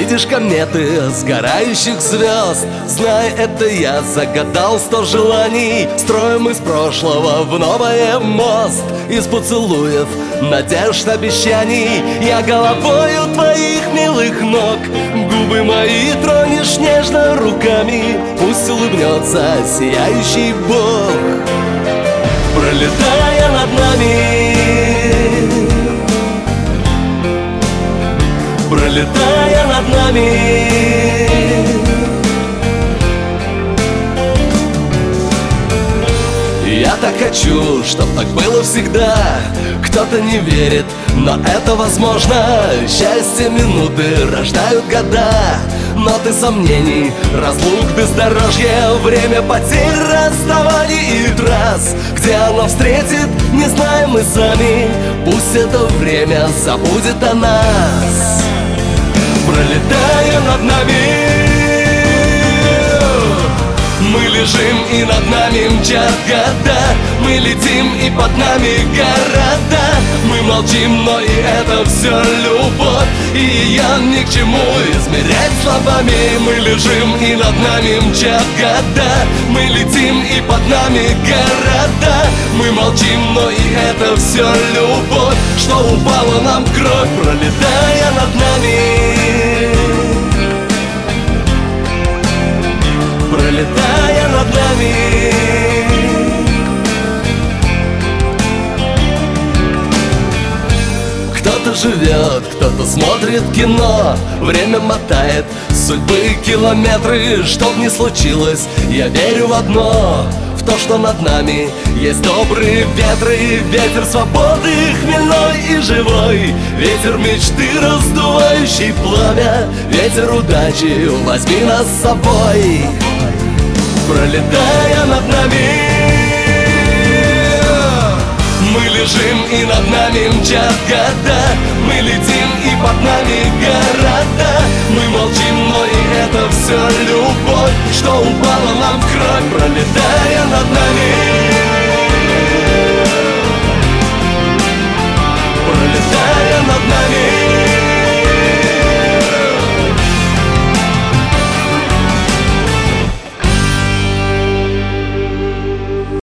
видишь кометы сгорающих звезд. Знай, это я загадал 100 желаний. Строим из прошлого в новое мост. Из поцелуев, надежд, обещаний. Я головою твоих милых ног. Губы мои тронешь нежно руками. Пусть улыбнется сияющий Бог, пролетая над нами, пролетая над нами. Я так хочу, чтоб так было всегда. Кто-то не верит, но это возможно. Счастье минуты рождают года. Но ты сомнений, разлук, бездорожье, время потерь, расставаний и трасс. Где оно встретит, не знаем мы сами. Пусть это время забудет о нас, пролетая над нами. Мы лежим и над нами мчат года. Мы летим и под нами города. Мы молчим, но и это все любовь. И ее ни к чему измерять словами. Мы лежим и над нами мчат года. Мы летим и под нами города. Мы молчим, но и это все любовь, что упала нам в кровь, пролетая над нами, пролетая над нами. Кто-то живет, кто-то смотрит кино. Время мотает судьбы километры. Что б ни случилось, я верю в одно: в то, что над нами есть добрые ветры. Ветер свободы, хмельной и живой. Ветер мечты, раздувающий пламя. Ветер удачи, возьми нас с собой, пролетая над нами. Мы лежим и над нами мчат года. Мы летим и под нами города. Мы молчим, но и это все любовь, что упала нам в кровь, пролетая над нами.